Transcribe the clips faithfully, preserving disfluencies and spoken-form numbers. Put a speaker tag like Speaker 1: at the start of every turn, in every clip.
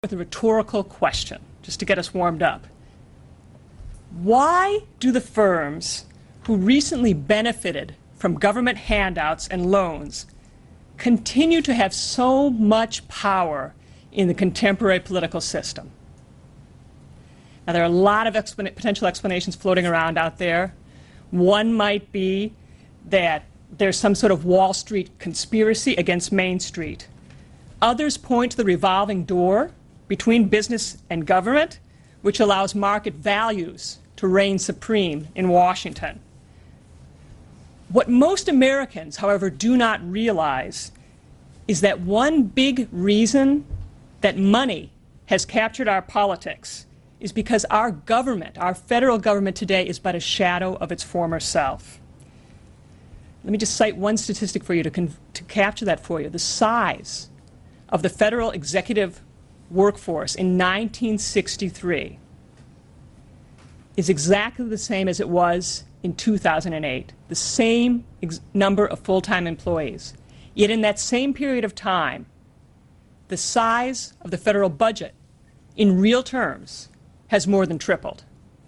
Speaker 1: with a rhetorical question, just to get us warmed up. Why do the firms who recently benefited from government handouts and loans continue to have so much power in the contemporary political system? Now, there are a lot of explan- potential explanations floating around out there. One might be that there's some sort of Wall Street conspiracy against Main Street. Others point to the revolving door between business and government, which allows market values to reign supreme in Washington. What most Americans, however, do not realize is that one big reason that money has captured our politics is because our government, our federal government today, is but a shadow of its former self. Let me just cite one statistic for you to, con- to capture that for you. The size of the federal executive workforce in nineteen sixty-three is exactly the same as it was in two thousand eight, the same ex- number of full-time employees. Yet in that same period of time, the size of the federal budget in real terms has more than tripled.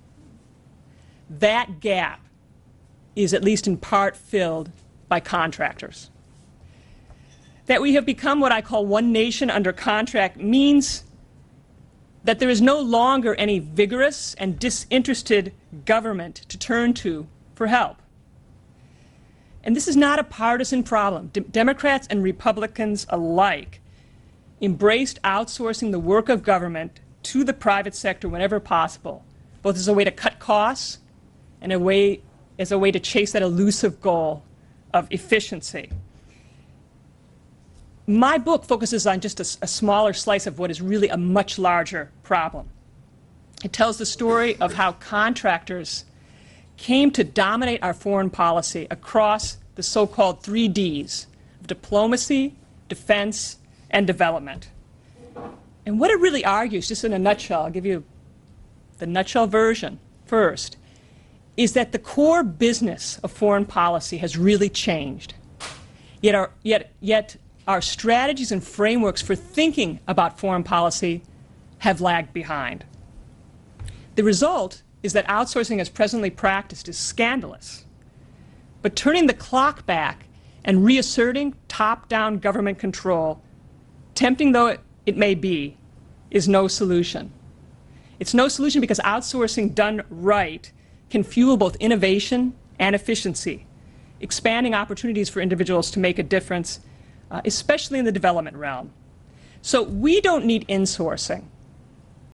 Speaker 1: That gap is at least in part filled by contractors. That we have become what I call one nation under contract means that there is no longer any vigorous and disinterested government to turn to for help. And this is not a partisan problem. D- Democrats and Republicans alike embraced outsourcing the work of government to the private sector whenever possible, both as a way to cut costs and a way, as a way to chase that elusive goal of efficiency. My book focuses on just a, a smaller slice of what is really a much larger problem. It tells the story of how contractors came to dominate our foreign policy across the so-called three Ds of diplomacy, defense, and development. And what it really argues, just in a nutshell, I'll give you the nutshell version first, is that the core business of foreign policy has really changed. Yet our, yet, yet our strategies and frameworks for thinking about foreign policy have lagged behind. The result is that outsourcing as presently practiced is scandalous. But turning the clock back and reasserting top-down government control, tempting though it, it may be, is no solution. It's no solution because outsourcing done right can fuel both innovation and efficiency, expanding opportunities for individuals to make a difference, uh, especially in the development realm. So we don't need insourcing.